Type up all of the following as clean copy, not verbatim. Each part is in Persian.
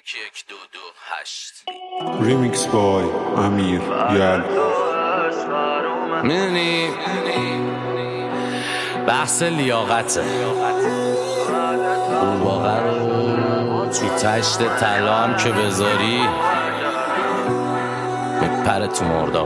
1-2-2-8 ریمیکس بای امیر یل. میدونی بحث لیاقته، واقعا رو تو تشت طلا هم که بذاری میپره تو مرداب.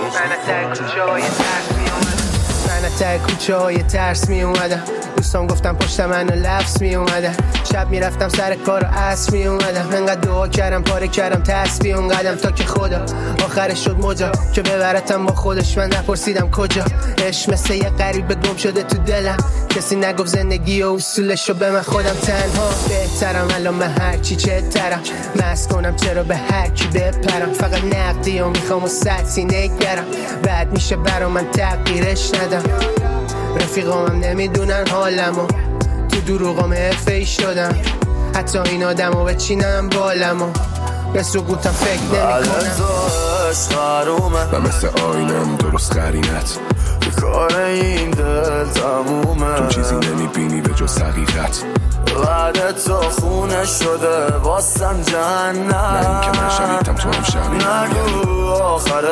من تا کوچه های ترس می اومدم، دوستان گفتم پشت من لفظ می اومدم، شب می رفتم سر کار و عصر می اومدم، انقدر دعا کردم پاره کردم تسبیح اون قدم تا که خدا آخرش شد مجا که ببرتم با خودش. من نپرسیدم کجا، عشق مثل یه غریبه گم شده تو دلم، کسی نگفت زندگی و اصولشو به من خودم تنها بهترم. الان به هر چی چهترم، مست کنم چرا به هر کی بپرم، فقط نقدی و میخوام و سطحی نگرم، بعد میشه برا من تغییرش ندم. رفیقامم نمیدونن حالمو، تو دروغام حرفه‌ای شدم، حتی این آدمو بچینم بالمو به سقوطم فکر نمی‌کنم. و مثل آینم درست قرینت کار این دل تمومه، تو چیزی نمیبینی به جز حقیقت، بعد تو خونه شده واسم جهنم. نه این که من شهیدم تو هم شهیدم، نگو آخر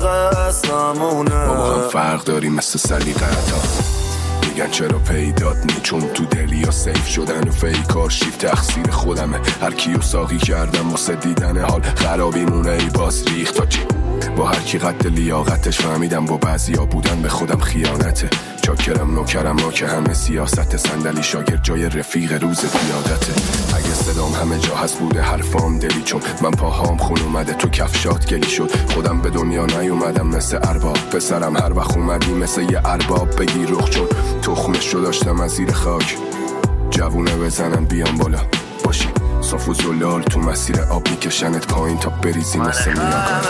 قسمونه، ما با هم فرق داریم مثل سلیقه‌تا. میگن چرا پیدات نی چون تو دلی یا سیف شدن و فیکار شیف تقصیر خودمه، هر کیو ساقی کردم واسه دیدن حال خرابی مونه ای باز ریخت تا چی. با هر کی قد لیاقتش فهمیدم با بعضیا بودن به خودم خیانته، چاکرم نوکرم ما که همه سیاست، صندلی شاگرد جای رفیق روز پیادته. اگه صدام همه جا هست بوده حرفام دلی، چون من پاهام خون اومده تو کفشات گلی شد. خودم به دنیا نیومدم مثل ارباب، پسرم هر وقت اومدی مثل یه ارباب بگی رخ، چون تخمش رو داشتم از زیر خاک. جوونه بزنن بیان بالا باشی صاف و زلال، تو مسیر آب میکشنت پایین تا بریزی مثل میاکا.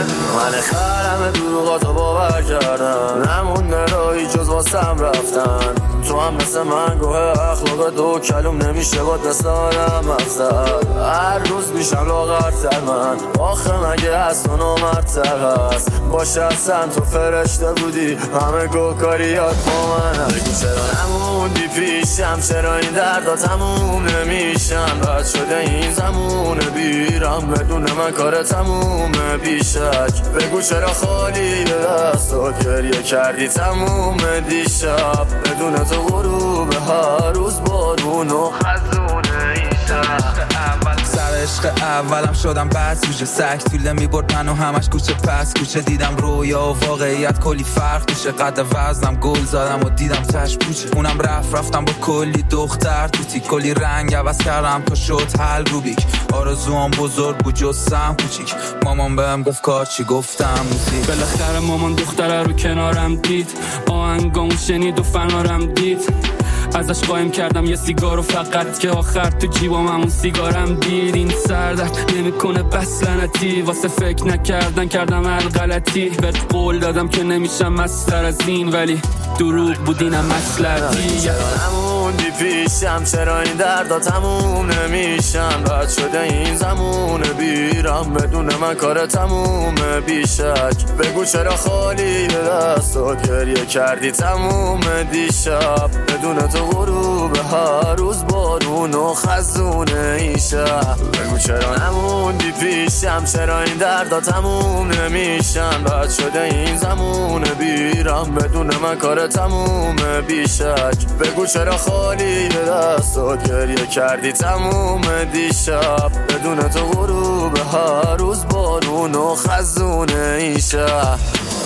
من خرم دروغاتو باور کردم، نمونده راهی جز واسم رفتن، تو هم مثل من گوه اخلاق دو کلوم نمیشه باد مثل آدم افزد. هر روز میشم لاغرتر من، آخه مگه هست و نامرتر هست، باشه اصلا تو فرشته بودی همه گوکاریات با من. بگو چرا نموندی پیشم، چرا این دردا تموم نمیشن، بد شده این زمونه بیرم بدون من کار تمومه بیشک. بگو چرا خالی دستات گریه کردی تموم دیشب، بدون تو غروب هر روز بارون و خزونه این شب. سر عشق اولم شدم بس گوشه سک طوله میبرد منو همش کوچه پس کوچه، دیدم رویا و واقعیت کلی فرق توشه، قد وزنم گل زدم و دیدم تش پوچه، اونم رفتم با کلی دختر توتی، کلی رنگ عوض کردم تا شد حل روبیک، آرزوام بزرگ بود جستم کوچیک، مامان بهم گفت کار چی گفتم موسیقی. بالاخره مامان دختره رو کنارم دید، آهنگامو شنید و فنارم دید، ازش قایم کردم یه سیگارو فقط که آخر تو جیبام همون سیگارم دید. این سردرد نمیکنه بس لعنتی، واسه فکر نکردن کردم هر غلطی، بهت قول دادم که نمیشم مستر از این، ولی دروغ بود اینم مصلحتی. چرا نموندی پیشم، چرا این دردا تموم نمیشن، بد شده این زمونه بیرم بدون من کار تمومه بیشک. بگو چرا خالی دستات گریه کردی تموم دیشب، بدون تو غروب هر روز بارون و خزونه این شب. بگو چرا نموندی پیشم، چرا این دردا تموم نمیشن، بد شده این زمونه بیرم بدون من کار تمومه بیشک. بگو چرا خالی دستات گریه کردی تموم دیشب، بدون تو غروب هر روز بارون و خزونه این شب.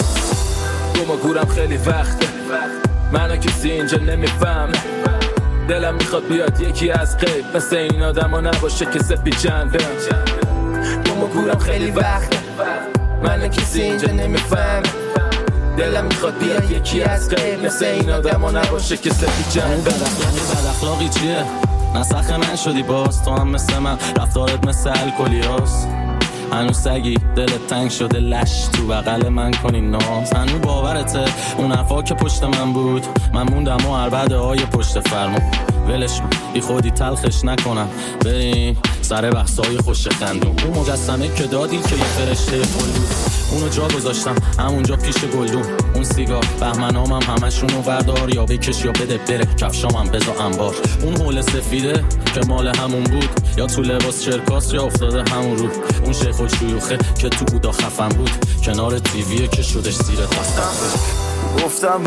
گم و گورم خیلی وقته، منو کسی اینجا نمیفهم، دلم میخواد بیاد یکی از غیب مثل این آدم ها نباشه که سپی چنده. گم و گورم خیلی وقته، منو کسی اینجا نمیفهم، دلم میخواد بیاد یکی از غیب مثل این آدم ها نباشه که سپی چنده. بد اخلاقی چیه؟ نسخ من شدی باز، تو هم مثل من رفتارت مثل الکلی هاست، هنوز سگی دلت تنگ شده لش تو بغل من کنی ناز، هنوز باورته اون حرفا که پشت من بود، من موندم و عربده های پشت فرمون، ولش بی خودی تلخش نکنم بریم سر بحثای خوش خندون. اون مجسمه که دادی که یه فرشته گل بود، اونو جا گذاشتم همونجا پیش گلدون، اون سیگار بهمنامم همشونو وردار یا بکش یا بده بره کفشامم بذار انبار اون حول سفیده که مال همون بود یا تو لباس چرکاس یا افتاده همون رو اون شیخ و شیوخه که تو بودا خفن بود کنار تیویه که شدش زیر دستم گفتم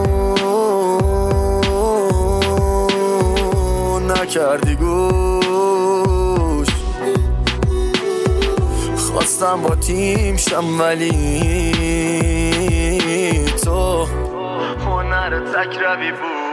بمون نکردی گوش خواستم با تیم شم ولی تو هنر تکربی بود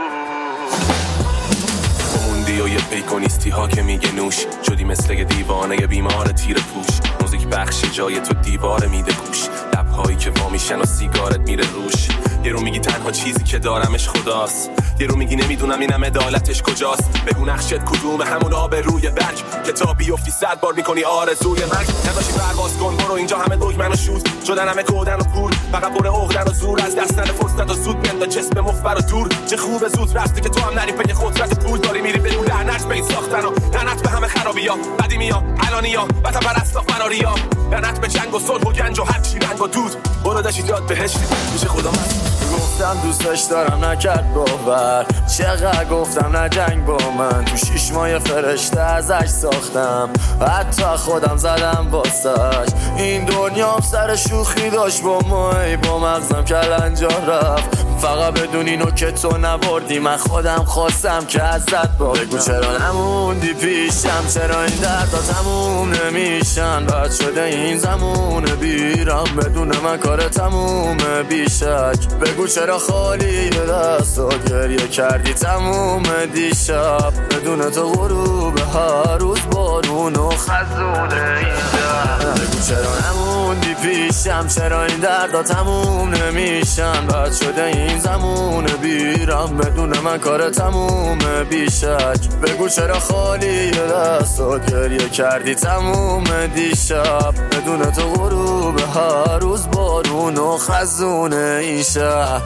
موندی و یه پیکونیستی ها که میگه نوش شدی مثل یه دیوانه بیمار تیر پوش موزیک بخش جای تو دیوار میده پوش لبهایی که وا میشن و سیگارت میره روش یه رو میگی تنها چیزی که دارمش خداست یه رو میگی نمیدونم اینم عدالتش کجاست بگو نقشت کدومه همون آب روی برگ که تا بیفتی 100 بار میکنی آرزوی مرگ نذاشی پرواز کن برو اینجا همه دگمن و شوز شدن همه کودن و پول فقط پر عقدن و زور از دست نده فرصت و زود میند جسم مخبر و دور چه خوبه زود رفتی که تو هم نری پی قدرت پول داری میری بگو لعنت به این ساختن و لعنت به همه خرابی‌ها قدیمی‌ها الانی‌ها وطن پرستا فراریا لعنت به جنگ و صلح و گنج و هر چی رنگ و دود برو داشی جات بهشت میشه خدا من گفتم دوستش دارم نکرد باور چقدر گفتم نجنگ با من تو 6 ماه فرشته ازش ساختم حتی خودم زدم واسش این دنیام سر شوخی داشت با مایی با مغزم کلنجا رفت فقط بدون اینو که تو نبردی من خودم خواستم که ازت باختم بگو چرا نموندی پیشم چرا این دردا تموم نمیشن بد شده این زمون بیرم بدون من کار تمومه بیشک بگو چرا خالی دست و گریه کردی تموم دیشب بدون تو غروب هر روز بارون و خزونه اینجا بگو چرا نموندی پیشم چرا این دردا تموم نمیشن بد شده این زمون بیرم بدون من کار تمومه بیشک بگو چرا خالی دست و گریه کردی تموم دیشب بدون تو غروب هر روز بارون و خزونه این شهر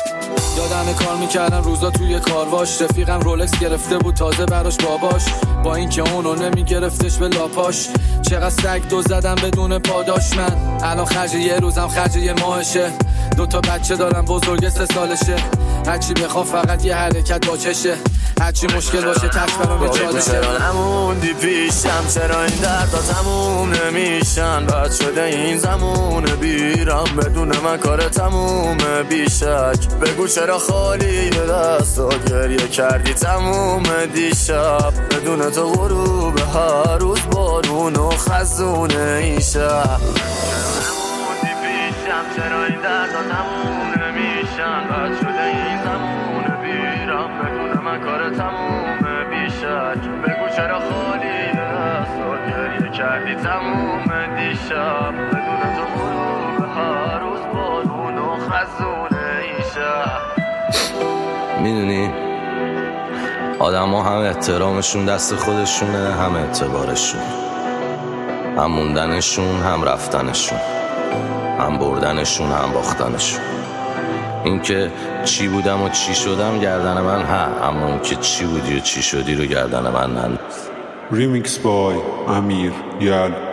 یادم کار میکردم روزا توی کارواش رفیقم رولکس گرفته بود تازه براش باباش با اینکه اونو نمیگرفتش به لاپاش چقدر سگ دو زدم بدون پاداش من الان خرج یه روزم خرج یه ماهشه 2 بچه دارم بزرگ 3 سالشه هرچی بخوام فقط یه حرکت با چشه هرچی مشکل باشه تش برام به چالشه چرا نموندی پیشم چرا این دردا تموم نمیشن بد شده این زمون بیرم بدون من کار تمومه بیشک بگو چرا خالی دست و گریه کردی تموم دیشب بدون تو غروب هر روز بارون و خزونه این شهر نموندی پیشم چرا این دردا تموم نمیشن بد شده این زمون بیرم بدون من کار تمومه بیشک بگو چرا خالی دست و گریه کردی تموم دیشب بدون تو غروب هر روز بارون و خزونه این شهر میدونی آدم ها هم احترامشون دست خودشونه هم اعتبارشون هم موندنشون هم رفتنشون هم بردنشون هم باختنشون این که چی بودم و چی شدم گردن من اما اون که چی بودی و چی شدی رو گردن من ننداز ریمیکس بای امیر یال